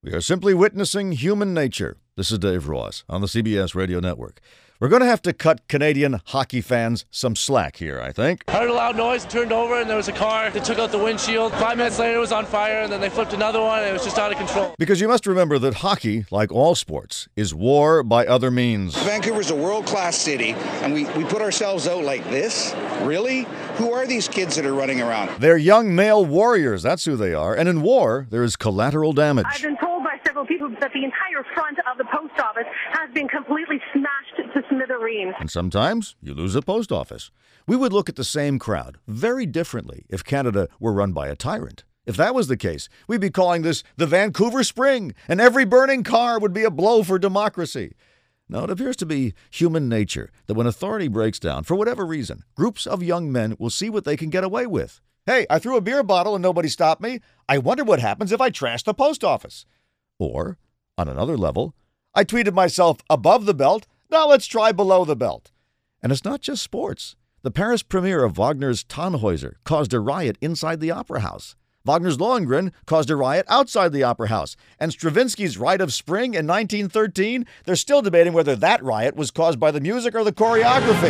We are simply witnessing human nature. This is Dave Ross on the CBS Radio Network. We're going to have to cut Canadian hockey fans some slack here, I think. I heard a loud noise, turned over, and there was a car that took out the windshield. 5 minutes later, it was on fire, and then they flipped another one, and it was just out of control. Because you must remember that hockey, like all sports, is war by other means. Vancouver's a world-class city, and we put ourselves out like this? Really? Who are these kids that are running around? They're young male warriors, that's who they are. And in war, there is collateral damage. I've been told by several people that the entire front of the post office has been completely smashed to smithereens. And sometimes you lose a post office. We would look at the same crowd very differently if Canada were run by a tyrant. If that was the case, we'd be calling this the Vancouver Spring, and every burning car would be a blow for democracy. No, it appears to be human nature that when authority breaks down, for whatever reason, groups of young men will see what they can get away with. Hey, I threw a beer bottle and nobody stopped me. I wonder what happens if I trash the post office. Or, on another level, I tweeted myself above the belt. Now let's try below the belt. And it's not just sports. The Paris premiere of Wagner's Tannhäuser caused a riot inside the Opera House. Wagner's Lohengrin caused a riot outside the Opera House. And Stravinsky's Rite of Spring in 1913, they're still debating whether that riot was caused by the music or the choreography.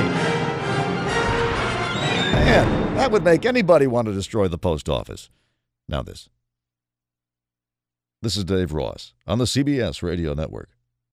Man, that would make anybody want to destroy the post office. Now this. This is Dave Ross on the CBS Radio Network.